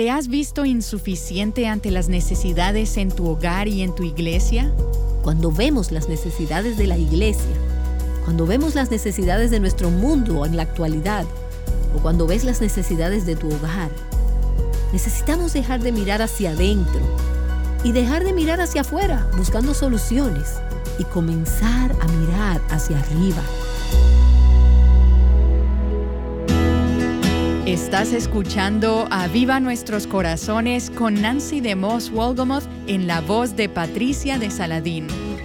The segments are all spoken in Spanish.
¿Te has visto insuficiente ante las necesidades en tu hogar y en tu iglesia? Cuando vemos las necesidades de la iglesia, cuando vemos las necesidades de nuestro mundo en la actualidad, o cuando ves las necesidades de tu hogar, necesitamos dejar de mirar hacia adentro y dejar de mirar hacia afuera buscando soluciones y comenzar a mirar hacia arriba. Estás escuchando Aviva Nuestros Corazones con Nancy DeMoss Wolgemuth en la voz de Patricia de Saladín.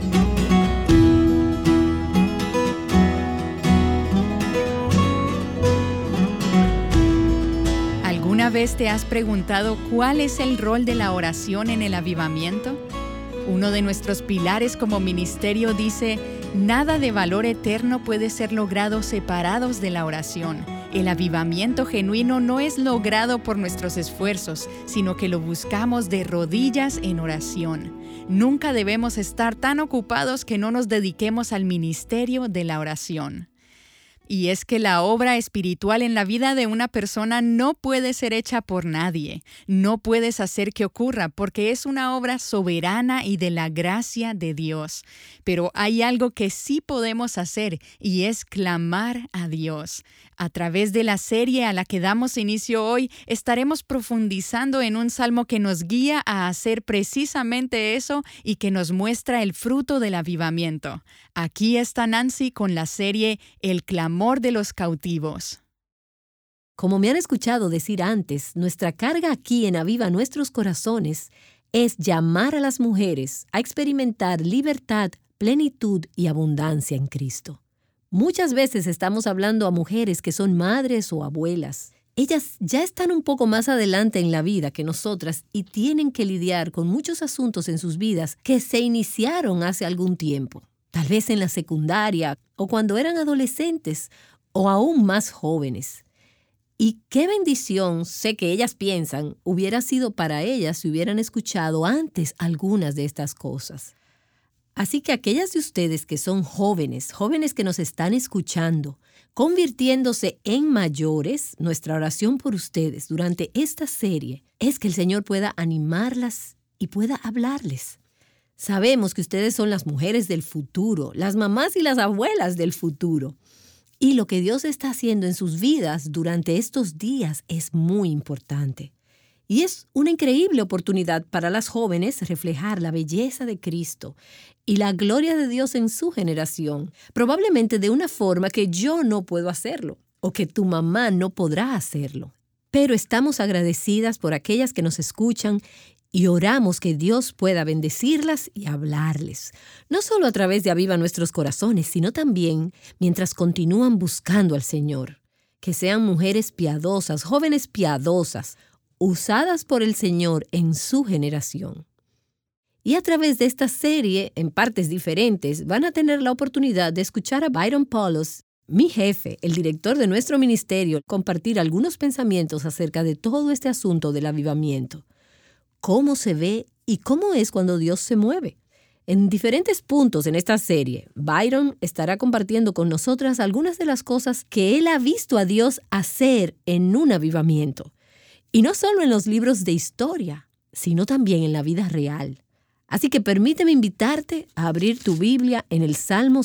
¿Alguna vez te has preguntado cuál es el rol de la oración en el avivamiento? Uno de nuestros pilares como ministerio dice: nada de valor eterno puede ser logrado separados de la oración. El avivamiento genuino no es logrado por nuestros esfuerzos, sino que lo buscamos de rodillas en oración. Nunca debemos estar tan ocupados que no nos dediquemos al ministerio de la oración. Y es que la obra espiritual en la vida de una persona no puede ser hecha por nadie. No puedes hacer que ocurra porque es una obra soberana y de la gracia de Dios. Pero hay algo que sí podemos hacer y es clamar a Dios. A través de la serie a la que damos inicio hoy, estaremos profundizando en un salmo que nos guía a hacer precisamente eso y que nos muestra el fruto del avivamiento. Aquí está Nancy con la serie El clamor de los cautivos. Como me han escuchado decir antes, nuestra carga aquí en Aviva Nuestros Corazones es llamar a las mujeres a experimentar libertad, plenitud y abundancia en Cristo. Muchas veces estamos hablando a mujeres que son madres o abuelas. Ellas ya están un poco más adelante en la vida que nosotras y tienen que lidiar con muchos asuntos en sus vidas que se iniciaron hace algún tiempo. Tal vez en la secundaria o cuando eran adolescentes o aún más jóvenes. Y qué bendición, sé que ellas piensan, hubiera sido para ellas si hubieran escuchado antes algunas de estas cosas. Así que aquellas de ustedes que son jóvenes que nos están escuchando, convirtiéndose en mayores, nuestra oración por ustedes durante esta serie es que el Señor pueda animarlas y pueda hablarles. Sabemos que ustedes son las mujeres del futuro, las mamás y las abuelas del futuro. Y lo que Dios está haciendo en sus vidas durante estos días es muy importante. Y es una increíble oportunidad para las jóvenes reflejar la belleza de Cristo y la gloria de Dios en su generación, probablemente de una forma que yo no puedo hacerlo o que tu mamá no podrá hacerlo. Pero estamos agradecidas por aquellas que nos escuchan y oramos que Dios pueda bendecirlas y hablarles, no solo a través de Aviva Nuestros Corazones, sino también mientras continúan buscando al Señor. Que sean mujeres piadosas, jóvenes piadosas, usadas por el Señor en su generación. Y a través de esta serie, en partes diferentes, van a tener la oportunidad de escuchar a Byron Paulos, mi jefe, el director de nuestro ministerio, compartir algunos pensamientos acerca de todo este asunto del avivamiento. Cómo se ve y cómo es cuando Dios se mueve. En diferentes puntos en esta serie, Byron estará compartiendo con nosotras algunas de las cosas que él ha visto a Dios hacer en un avivamiento. Y no solo en los libros de historia, sino también en la vida real. Así que permíteme invitarte a abrir tu Biblia en el Salmo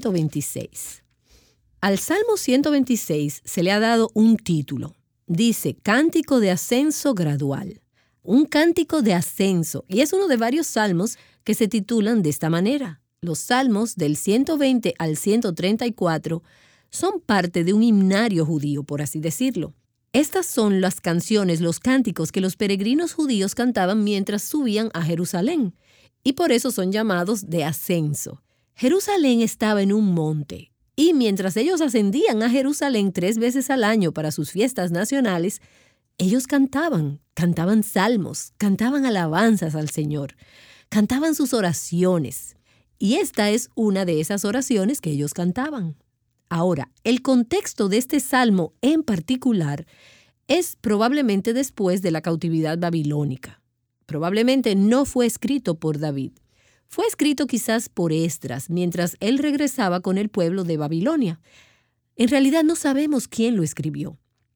126. Al Salmo 126 se le ha dado un título. Dice, Cántico de Ascenso Gradual. Un cántico de ascenso, y es uno de varios salmos que se titulan de esta manera. Los salmos del 120 al 134 son parte de un himnario judío, por así decirlo. Estas son las canciones, los cánticos que los peregrinos judíos cantaban mientras subían a Jerusalén, y por eso son llamados de ascenso. Jerusalén estaba en un monte, y mientras ellos ascendían a Jerusalén 3 veces al año para sus fiestas nacionales, ellos cantaban salmos, cantaban alabanzas al Señor, cantaban sus oraciones. Y esta es una de esas oraciones que ellos cantaban. Ahora, el contexto de este salmo en particular es probablemente después de la cautividad babilónica. Probablemente no fue escrito por David. Fue escrito quizás por Esdras, mientras él regresaba con el pueblo de Babilonia. En realidad no sabemos quién lo escribió.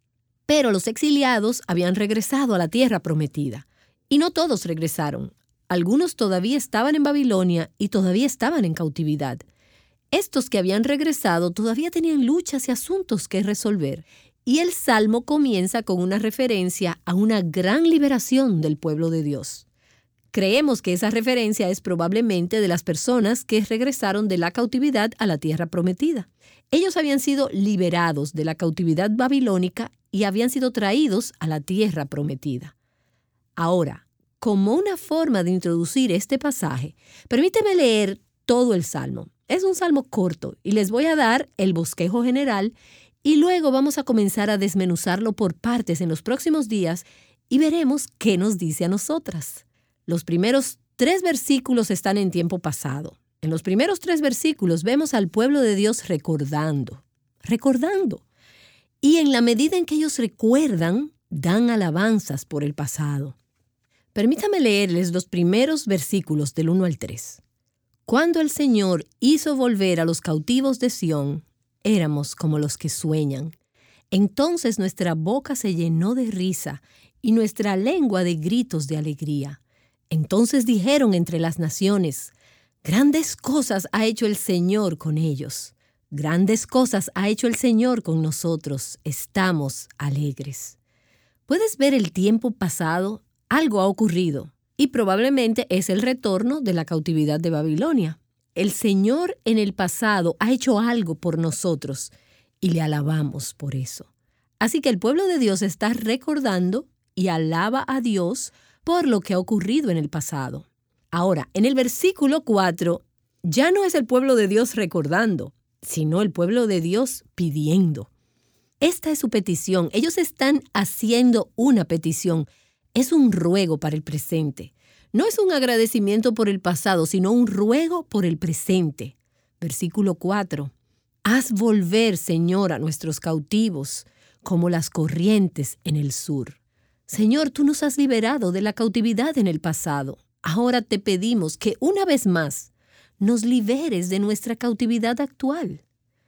Pero los exiliados habían regresado a la tierra prometida. Y no todos regresaron. Algunos todavía estaban en Babilonia y todavía estaban en cautividad. Estos que habían regresado todavía tenían luchas y asuntos que resolver. Y el Salmo comienza con una referencia a una gran liberación del pueblo de Dios. Creemos que esa referencia es probablemente de las personas que regresaron de la cautividad a la tierra prometida. Ellos habían sido liberados de la cautividad babilónica y habían sido traídos a la tierra prometida. Ahora, como una forma de introducir este pasaje, permíteme leer todo el Salmo. Es un salmo corto y les voy a dar el bosquejo general y luego vamos a comenzar a desmenuzarlo por partes en los próximos días y veremos qué nos dice a nosotras. Los primeros 3 versículos están en tiempo pasado. En los primeros 3 versículos vemos al pueblo de Dios recordando. Y en la medida en que ellos recuerdan, dan alabanzas por el pasado. Permítame leerles los primeros versículos del 1 al 3. Cuando el Señor hizo volver a los cautivos de Sión, éramos como los que sueñan. Entonces nuestra boca se llenó de risa y nuestra lengua de gritos de alegría. Entonces dijeron entre las naciones, grandes cosas ha hecho el Señor con ellos. Grandes cosas ha hecho el Señor con nosotros. Estamos alegres. ¿Puedes ver el tiempo pasado? Algo ha ocurrido. Y probablemente es el retorno de la cautividad de Babilonia. El Señor en el pasado ha hecho algo por nosotros y le alabamos por eso. Así que el pueblo de Dios está recordando y alaba a Dios por lo que ha ocurrido en el pasado. Ahora, en el versículo 4, ya no es el pueblo de Dios recordando, sino el pueblo de Dios pidiendo. Esta es su petición. Ellos están haciendo una petición. Es un ruego para el presente. No es un agradecimiento por el pasado, sino un ruego por el presente. Versículo 4. Haz volver, Señor, a nuestros cautivos, como las corrientes en el sur. Señor, tú nos has liberado de la cautividad en el pasado. Ahora te pedimos que una vez más nos liberes de nuestra cautividad actual.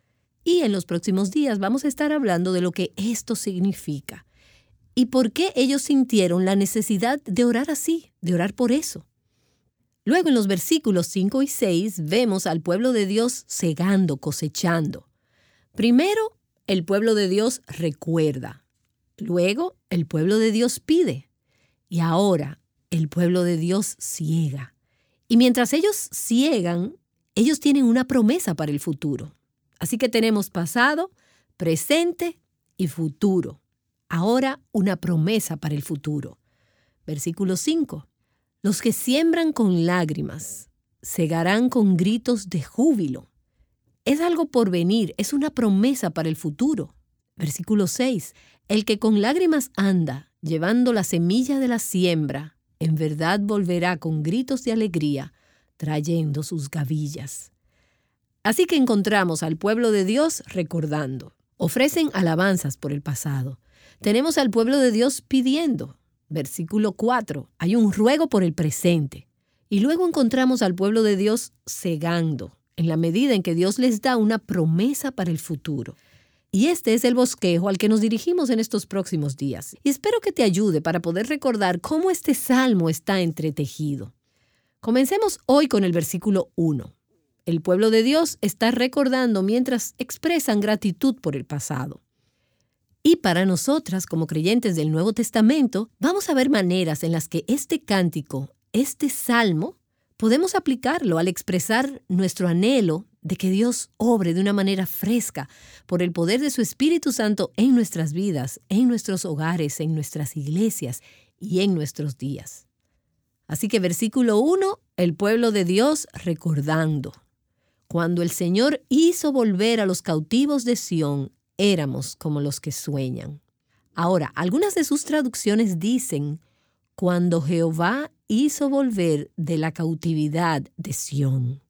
Y en los próximos días vamos a estar hablando de lo que esto significa. ¿Y por qué ellos sintieron la necesidad de orar así, de orar por eso? Luego en los versículos 5 y 6 vemos al pueblo de Dios segando, cosechando. Primero, el pueblo de Dios recuerda. Luego, el pueblo de Dios pide. Y ahora, el pueblo de Dios ciega. Y mientras ellos ciegan, ellos tienen una promesa para el futuro. Así que tenemos pasado, presente y futuro. Ahora una promesa para el futuro. Versículo 5. Los que siembran con lágrimas, segarán con gritos de júbilo. Es algo por venir, es una promesa para el futuro. Versículo 6. El que con lágrimas anda, llevando la semilla de la siembra, en verdad volverá con gritos de alegría, trayendo sus gavillas. Así que encontramos al pueblo de Dios recordando. Ofrecen alabanzas por el pasado. Tenemos al pueblo de Dios pidiendo. Versículo 4. Hay un ruego por el presente. Y luego encontramos al pueblo de Dios segando, en la medida en que Dios les da una promesa para el futuro. Y este es el bosquejo al que nos dirigimos en estos próximos días. Y espero que te ayude para poder recordar cómo este salmo está entretejido. Comencemos hoy con el versículo 1. El pueblo de Dios está recordando mientras expresan gratitud por el pasado. Y para nosotras, como creyentes del Nuevo Testamento, vamos a ver maneras en las que este cántico, este salmo, podemos aplicarlo al expresar nuestro anhelo de que Dios obre de una manera fresca por el poder de su Espíritu Santo en nuestras vidas, en nuestros hogares, en nuestras iglesias y en nuestros días. Así que versículo 1, el pueblo de Dios recordando. Cuando el Señor hizo volver a los cautivos de Sión, éramos como los que sueñan. Ahora, algunas de sus traducciones dicen, cuando Jehová hizo volver de la cautividad de Sión.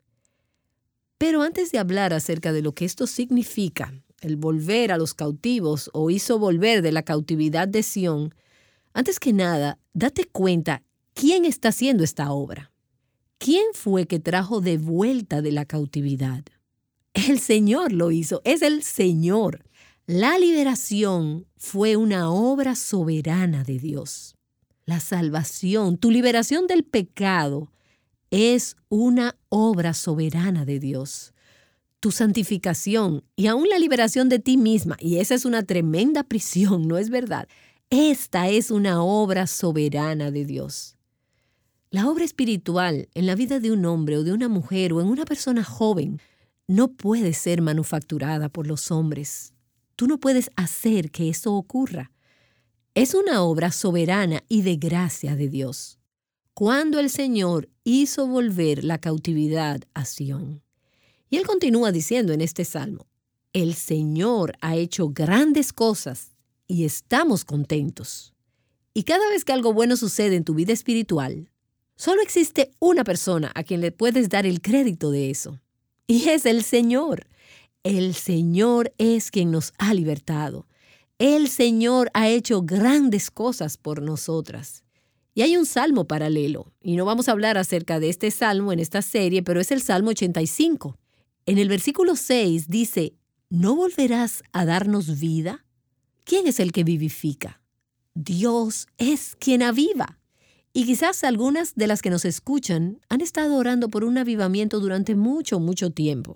Pero antes de hablar acerca de lo que esto significa, el volver a los cautivos o hizo volver de la cautividad de Sión, antes que nada, date cuenta quién está haciendo esta obra. ¿Quién fue que trajo de vuelta de la cautividad? El Señor lo hizo, es el Señor. La liberación fue una obra soberana de Dios. La salvación, tu liberación del pecado, es una obra soberana de Dios. Tu santificación y aún la liberación de ti misma, y esa es una tremenda prisión, ¿no es verdad? Esta es una obra soberana de Dios. La obra espiritual en la vida de un hombre o de una mujer o en una persona joven no puede ser manufacturada por los hombres. Tú no puedes hacer que eso ocurra. Es una obra soberana y de gracia de Dios. Cuando el Señor hizo volver la cautividad a Sión. Y Él continúa diciendo en este salmo, el Señor ha hecho grandes cosas y estamos contentos. Y cada vez que algo bueno sucede en tu vida espiritual, solo existe una persona a quien le puedes dar el crédito de eso. Y es el Señor. El Señor es quien nos ha libertado. El Señor ha hecho grandes cosas por nosotras. Y hay un salmo paralelo, y no vamos a hablar acerca de este salmo en esta serie, pero es el Salmo 85. En el versículo 6 dice, ¿no volverás a darnos vida? ¿Quién es el que vivifica? Dios es quien aviva. Y quizás algunas de las que nos escuchan han estado orando por un avivamiento durante mucho, mucho tiempo.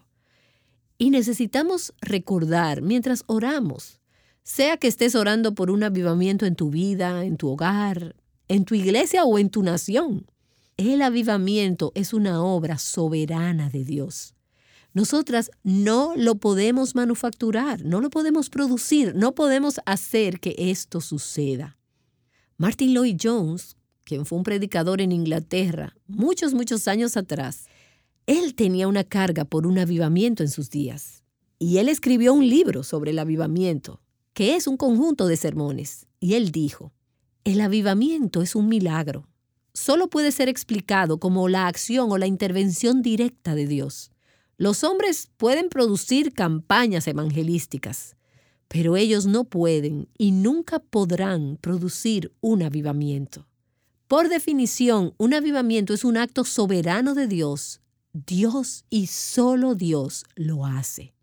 Y necesitamos recordar mientras oramos, sea que estés orando por un avivamiento en tu vida, en tu hogar, en tu iglesia o en tu nación. El avivamiento es una obra soberana de Dios. Nosotras no lo podemos manufacturar, no lo podemos producir, no podemos hacer que esto suceda. Martin Lloyd-Jones, quien fue un predicador en Inglaterra muchos años atrás, él tenía una carga por un avivamiento en sus días. Y él escribió un libro sobre el avivamiento, que es un conjunto de sermones. Y él dijo, el avivamiento es un milagro. Solo puede ser explicado como la acción o la intervención directa de Dios. Los hombres pueden producir campañas evangelísticas, pero ellos no pueden y nunca podrán producir un avivamiento. Por definición, un avivamiento es un acto soberano de Dios. Dios y solo Dios lo hace.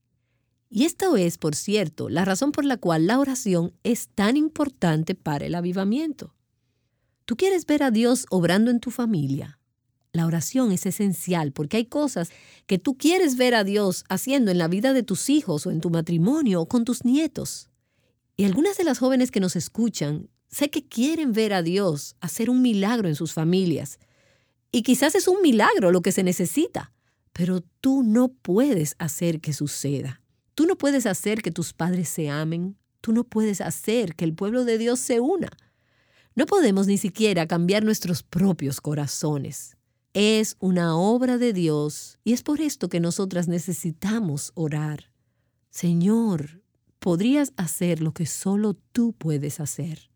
Y esto es, por cierto, la razón por la cual la oración es tan importante para el avivamiento. ¿Tú quieres ver a Dios obrando en tu familia? La oración es esencial porque hay cosas que tú quieres ver a Dios haciendo en la vida de tus hijos o en tu matrimonio o con tus nietos. Y algunas de las jóvenes que nos escuchan, sé que quieren ver a Dios hacer un milagro en sus familias. Y quizás es un milagro lo que se necesita, pero tú no puedes hacer que suceda. Tú no puedes hacer que tus padres se amen. Tú no puedes hacer que el pueblo de Dios se una. No podemos ni siquiera cambiar nuestros propios corazones. Es una obra de Dios y es por esto que nosotras necesitamos orar. Señor, podrías hacer lo que solo tú puedes hacer.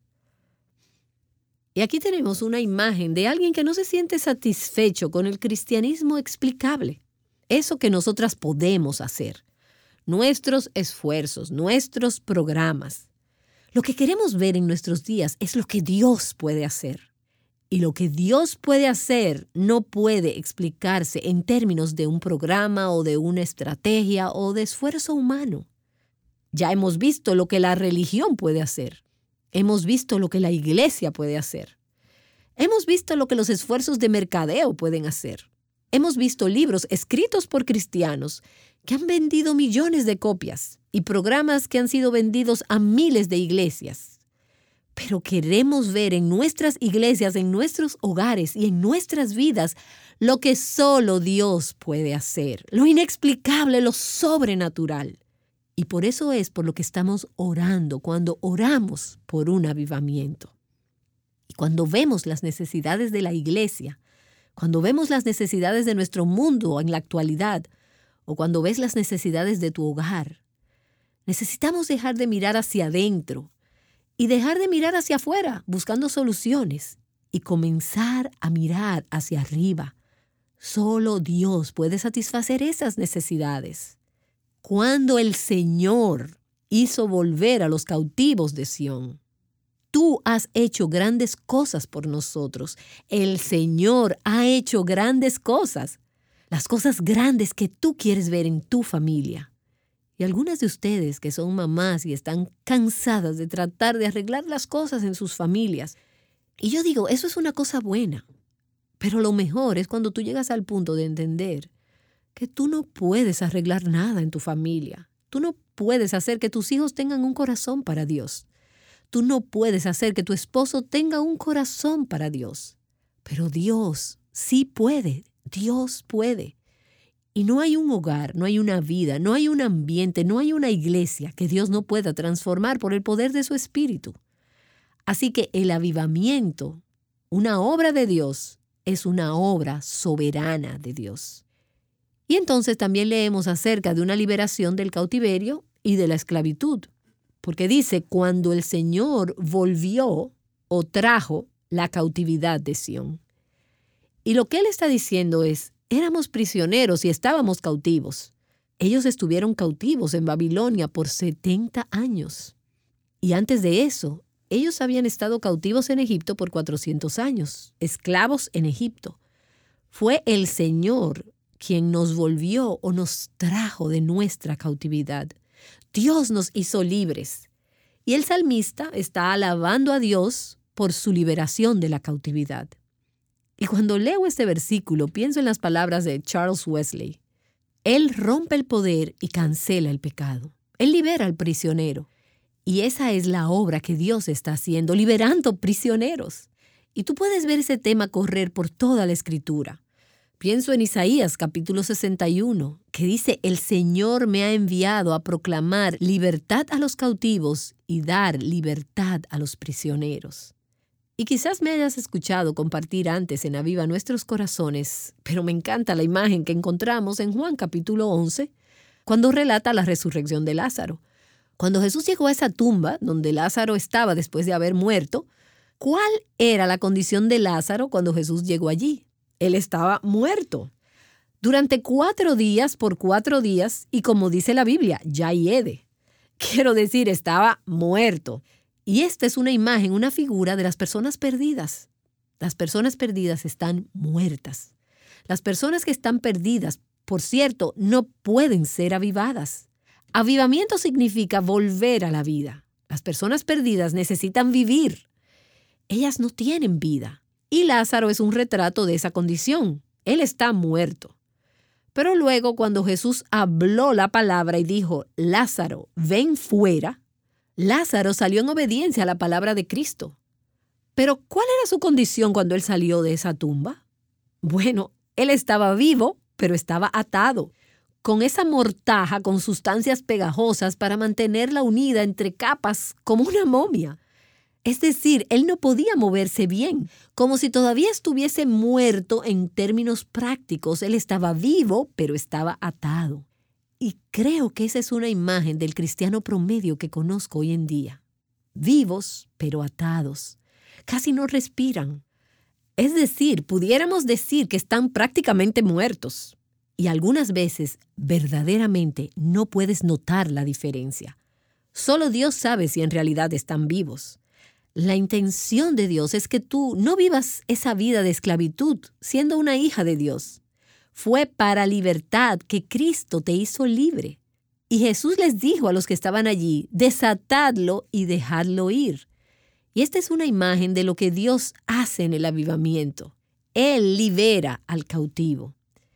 Y aquí tenemos una imagen de alguien que no se siente satisfecho con el cristianismo explicable. Eso que nosotras podemos hacer. Nuestros esfuerzos, nuestros programas. Lo que queremos ver en nuestros días es lo que Dios puede hacer. Y lo que Dios puede hacer no puede explicarse en términos de un programa o de una estrategia o de esfuerzo humano. Ya hemos visto lo que la religión puede hacer. Hemos visto lo que la iglesia puede hacer. Hemos visto lo que los esfuerzos de mercadeo pueden hacer. Hemos visto libros escritos por cristianos que han vendido millones de copias y programas que han sido vendidos a miles de iglesias. Pero queremos ver en nuestras iglesias, en nuestros hogares y en nuestras vidas lo que solo Dios puede hacer, lo inexplicable, lo sobrenatural. Y por eso es por lo que estamos orando cuando oramos por un avivamiento. Y cuando vemos las necesidades de la iglesia, cuando vemos las necesidades de nuestro mundo en la actualidad, o cuando ves las necesidades de tu hogar, necesitamos dejar de mirar hacia adentro y dejar de mirar hacia afuera buscando soluciones y comenzar a mirar hacia arriba. Solo Dios puede satisfacer esas necesidades. Cuando el Señor hizo volver a los cautivos de Sión, tú has hecho grandes cosas por nosotros. El Señor ha hecho grandes cosas, las cosas grandes que tú quieres ver en tu familia. Y algunas de ustedes que son mamás y están cansadas de tratar de arreglar las cosas en sus familias. Y yo digo, eso es una cosa buena. Pero lo mejor es cuando tú llegas al punto de entender que tú no puedes arreglar nada en tu familia. Tú no puedes hacer que tus hijos tengan un corazón para Dios. Tú no puedes hacer que tu esposo tenga un corazón para Dios. Pero Dios sí puede. Dios puede. Y no hay un hogar, no hay una vida, no hay un ambiente, no hay una iglesia que Dios no pueda transformar por el poder de su Espíritu. Así que el avivamiento, una obra de Dios, es una obra soberana de Dios. Y entonces también leemos acerca de una liberación del cautiverio y de la esclavitud. Porque dice, cuando el Señor volvió o trajo la cautividad de Sión. Y lo que él está diciendo es, éramos prisioneros y estábamos cautivos. Ellos estuvieron cautivos en Babilonia por 70 años. Y antes de eso, ellos habían estado cautivos en Egipto por 400 años, esclavos en Egipto. Fue el Señor quien nos volvió o nos trajo de nuestra cautividad. Dios nos hizo libres. Y el salmista está alabando a Dios por su liberación de la cautividad. Y cuando leo este versículo, pienso en las palabras de Charles Wesley. Él rompe el poder y cancela el pecado. Él libera al prisionero. Y esa es la obra que Dios está haciendo, liberando prisioneros. Y tú puedes ver ese tema correr por toda la Escritura. Pienso en Isaías capítulo 61, que dice, el Señor me ha enviado a proclamar libertad a los cautivos y dar libertad a los prisioneros. Y quizás me hayas escuchado compartir antes en Aviva Nuestros Corazones, pero me encanta la imagen que encontramos en Juan capítulo 11, cuando relata la resurrección de Lázaro. Cuando Jesús llegó a esa tumba donde Lázaro estaba después de haber muerto, ¿cuál era la condición de Lázaro cuando Jesús llegó allí? Él estaba muerto. Durante 4 días por 4 días, y como dice la Biblia, ya hiede. Quiero decir, estaba muerto. Y esta es una imagen, una figura de las personas perdidas. Las personas perdidas están muertas. Las personas que están perdidas, por cierto, no pueden ser avivadas. Avivamiento significa volver a la vida. Las personas perdidas necesitan vivir. Ellas no tienen vida. Y Lázaro es un retrato de esa condición. Él está muerto. Pero luego, cuando Jesús habló la palabra y dijo, Lázaro, ven fuera, Lázaro salió en obediencia a la palabra de Cristo. Pero, ¿cuál era su condición cuando él salió de esa tumba? Bueno, él estaba vivo, pero estaba atado, con esa mortaja con sustancias pegajosas para mantenerla unida entre capas como una momia. Es decir, él no podía moverse bien, como si todavía estuviese muerto en términos prácticos. Él estaba vivo, pero estaba atado. Y creo que esa es una imagen del cristiano promedio que conozco hoy en día. Vivos, pero atados. Casi no respiran. Es decir, pudiéramos decir que están prácticamente muertos. Y algunas veces, verdaderamente, no puedes notar la diferencia. Solo Dios sabe si en realidad están vivos. La intención de Dios es que tú no vivas esa vida de esclavitud siendo una hija de Dios. Fue para libertad que Cristo te hizo libre. Y Jesús les dijo a los que estaban allí, desatadlo y dejadlo ir. Y esta es una imagen de lo que Dios hace en el avivamiento. Él libera al cautivo.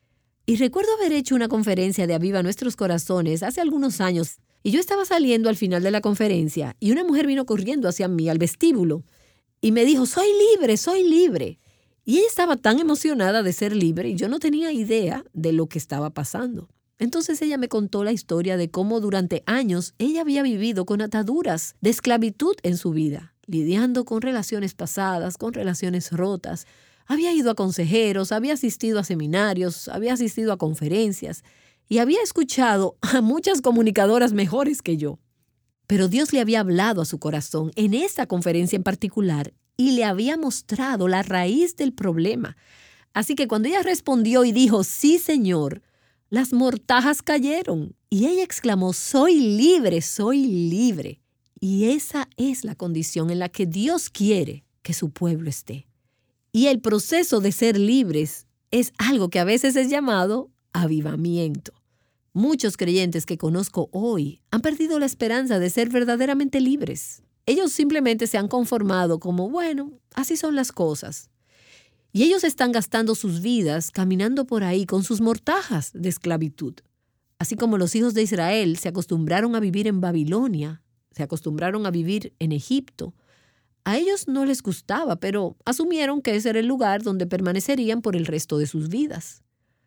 Y recuerdo haber hecho una conferencia de Aviva Nuestros Corazones hace algunos años. Y yo estaba saliendo al final de la conferencia y una mujer vino corriendo hacia mí al vestíbulo y me dijo, soy libre, soy libre. Y ella estaba tan emocionada de ser libre y yo no tenía idea de lo que estaba pasando. Entonces ella me contó la historia de cómo durante años ella había vivido con ataduras de esclavitud en su vida, lidiando con relaciones pasadas, con relaciones rotas. Había ido a consejeros, había asistido a seminarios, había asistido a conferencias. Y había escuchado a muchas comunicadoras mejores que yo. Pero Dios le había hablado a su corazón en esta conferencia en particular y le había mostrado la raíz del problema. Así que cuando ella respondió y dijo, sí, Señor, las mortajas cayeron. Y ella exclamó, soy libre, soy libre. Y esa es la condición en la que Dios quiere que su pueblo esté. Y el proceso de ser libres es algo que a veces es llamado avivamiento. Muchos creyentes que conozco hoy han perdido la esperanza de ser verdaderamente libres. Ellos simplemente se han conformado como, bueno, así son las cosas. Y ellos están gastando sus vidas caminando por ahí con sus mortajas de esclavitud. Así como los hijos de Israel se acostumbraron a vivir en Babilonia, se acostumbraron a vivir en Egipto. A ellos no les gustaba, pero asumieron que ese era el lugar donde permanecerían por el resto de sus vidas.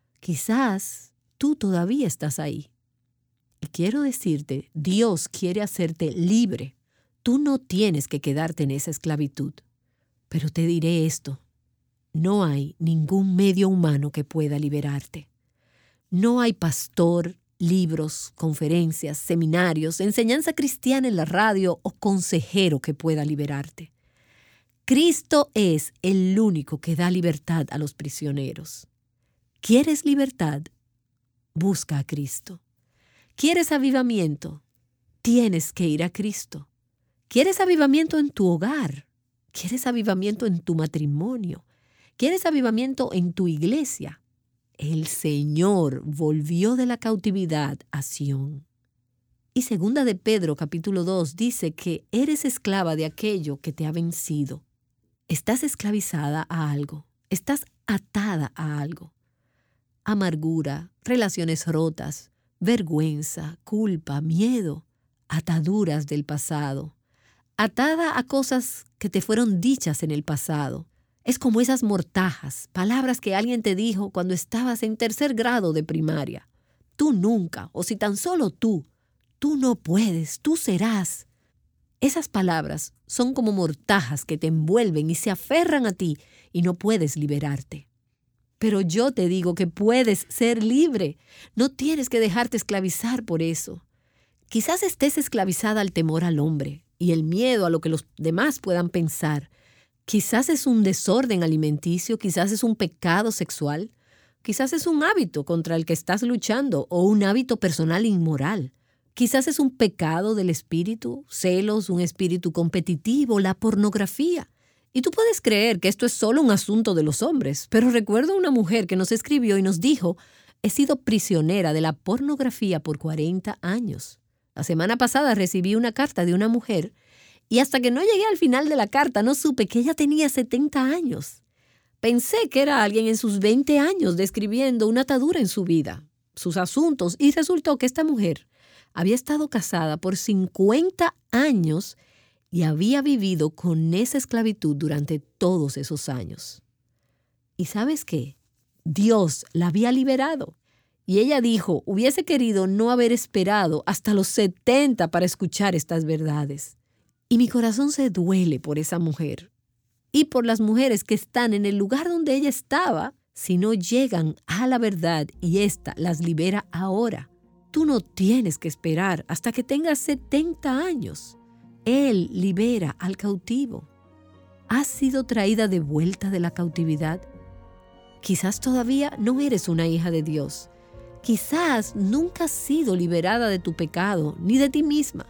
Quizás tú todavía estás ahí. Y quiero decirte, Dios quiere hacerte libre. Tú no tienes que quedarte en esa esclavitud. Pero te diré esto. No hay ningún medio humano que pueda liberarte. No hay pastor, libros, conferencias, seminarios, enseñanza cristiana en la radio o consejero que pueda liberarte. Cristo es el único que da libertad a los prisioneros. ¿Quieres libertad? Busca a Cristo. ¿Quieres avivamiento? Tienes que ir a Cristo. ¿Quieres avivamiento en tu hogar? ¿Quieres avivamiento en tu matrimonio? ¿Quieres avivamiento en tu iglesia? El Señor volvió de la cautividad a Sión. Y 2 de Pedro, capítulo 2, dice que eres esclava de aquello que te ha vencido. Estás esclavizada a algo. Estás atada a algo. Amargura, relaciones rotas, vergüenza, culpa, miedo, ataduras del pasado. Atada a cosas que te fueron dichas en el pasado. Es como esas mortajas, palabras que alguien te dijo cuando estabas en 3er grado de primaria. Tú nunca, o si tan solo tú no puedes, tú serás. Esas palabras son como mortajas que te envuelven y se aferran a ti y no puedes liberarte. Pero yo te digo que puedes ser libre. No tienes que dejarte esclavizar por eso. Quizás estés esclavizada al temor al hombre y el miedo a lo que los demás puedan pensar. Quizás es un desorden alimenticio, quizás es un pecado sexual, quizás es un hábito contra el que estás luchando o un hábito personal inmoral. Quizás es un pecado del espíritu, celos, un espíritu competitivo, la pornografía. Y tú puedes creer que esto es solo un asunto de los hombres, pero recuerdo una mujer que nos escribió y nos dijo, he sido prisionera de la pornografía por 40 años. La semana pasada recibí una carta de una mujer y hasta que no llegué al final de la carta no supe que ella tenía 70 años. Pensé que era alguien en sus 20 años describiendo una atadura en su vida, sus asuntos, y resultó que esta mujer había estado casada por 50 años y había vivido con esa esclavitud durante todos esos años. ¿Y sabes qué? Dios la había liberado. Y ella dijo, hubiese querido no haber esperado hasta los 70 para escuchar estas verdades. Y mi corazón se duele por esa mujer y por las mujeres que están en el lugar donde ella estaba si no llegan a la verdad y ésta las libera ahora. Tú no tienes que esperar hasta que tengas 70 años. Él libera al cautivo. ¿Has sido traída de vuelta de la cautividad? Quizás todavía no eres una hija de Dios. Quizás nunca has sido liberada de tu pecado ni de ti misma.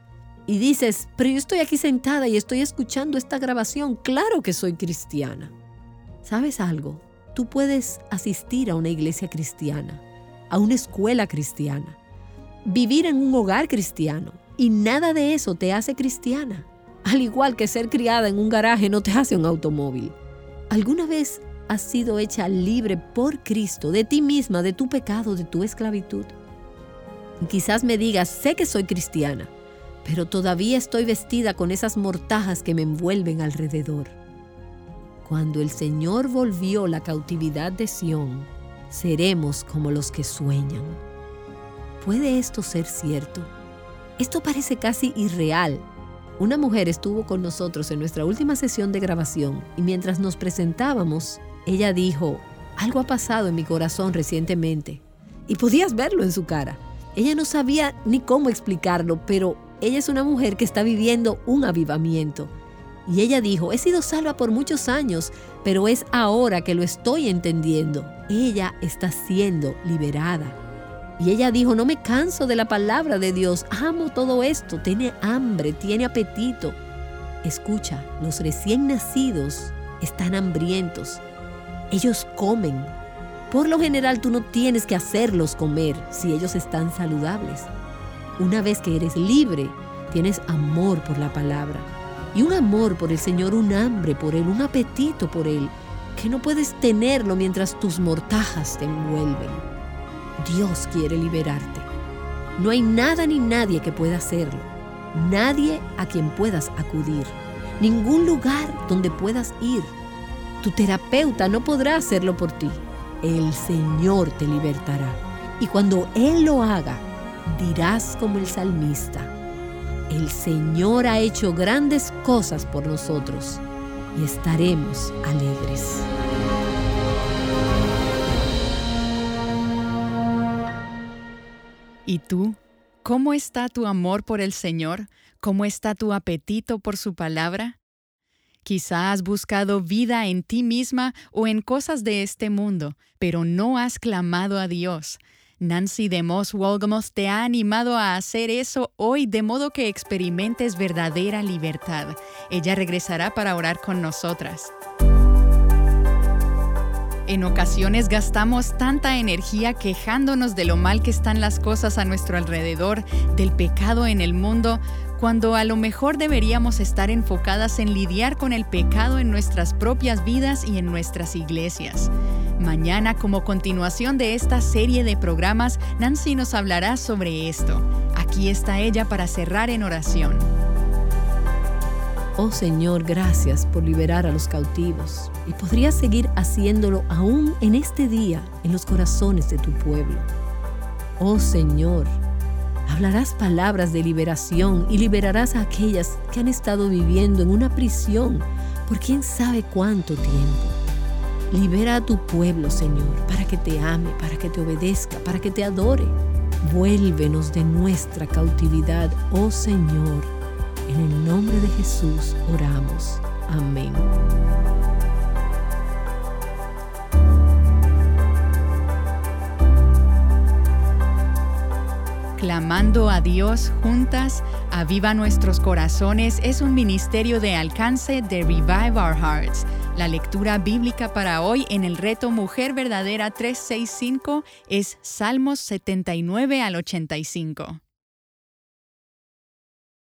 Y dices, pero yo estoy aquí sentada y estoy escuchando esta grabación. Claro que soy cristiana. ¿Sabes algo? Tú puedes asistir a una iglesia cristiana, a una escuela cristiana, vivir en un hogar cristiano y nada de eso te hace cristiana. Al igual que ser criada en un garaje no te hace un automóvil. ¿Alguna vez has sido hecha libre por Cristo de ti misma, de tu pecado, de tu esclavitud? Quizás me digas, sé que soy cristiana, pero todavía estoy vestida con esas mortajas que me envuelven alrededor. Cuando el Señor volvió la cautividad de Sión, seremos como los que sueñan. ¿Puede esto ser cierto? Esto parece casi irreal. Una mujer estuvo con nosotros en nuestra última sesión de grabación y mientras nos presentábamos, ella dijo, algo ha pasado en mi corazón recientemente. Y podías verlo en su cara. Ella no sabía ni cómo explicarlo, pero ella es una mujer que está viviendo un avivamiento. Y ella dijo, he sido salva por muchos años, pero es ahora que lo estoy entendiendo. Ella está siendo liberada. Y ella dijo, no me canso de la palabra de Dios, amo todo esto, tiene hambre, tiene apetito. Escucha, los recién nacidos están hambrientos. Ellos comen Por lo general tú no tienes que hacerlos comer si ellos están saludables. Una vez que eres libre, tienes amor por la palabra. Y un amor por el Señor, un hambre por Él, un apetito por Él, que no puedes tenerlo mientras tus mortajas te envuelven. Dios quiere liberarte. No hay nada ni nadie que pueda hacerlo. Nadie a quien puedas acudir. Ningún lugar donde puedas ir. Tu terapeuta no podrá hacerlo por ti. El Señor te libertará. Y cuando Él lo haga, dirás como el salmista: el Señor ha hecho grandes cosas por nosotros y estaremos alegres. ¿Y tú? ¿Cómo está tu amor por el Señor? ¿Cómo está tu apetito por su palabra? Quizá has buscado vida en ti misma o en cosas de este mundo, pero no has clamado a Dios. Nancy DeMoss Wolgemuth te ha animado a hacer eso hoy, de modo que experimentes verdadera libertad. Ella regresará para orar con nosotras. En ocasiones gastamos tanta energía quejándonos de lo mal que están las cosas a nuestro alrededor, del pecado en el mundo, cuando a lo mejor deberíamos estar enfocadas en lidiar con el pecado en nuestras propias vidas y en nuestras iglesias. Mañana, como continuación de esta serie de programas, Nancy nos hablará sobre esto. Aquí está ella para cerrar en oración. Oh Señor, gracias por liberar a los cautivos, y podrías seguir haciéndolo aún en este día en los corazones de tu pueblo. Oh Señor, hablarás palabras de liberación y liberarás a aquellas que han estado viviendo en una prisión por quién sabe cuánto tiempo. Libera a tu pueblo, Señor, para que te ame, para que te obedezca, para que te adore. Vuélvenos de nuestra cautividad, oh Señor. En el nombre de Jesús oramos. Amén. Clamando a Dios juntas, Aviva Nuestros Corazones es un ministerio de alcance de Revive Our Hearts. La lectura bíblica para hoy en el reto Mujer Verdadera 365 es Salmos 79 al 85.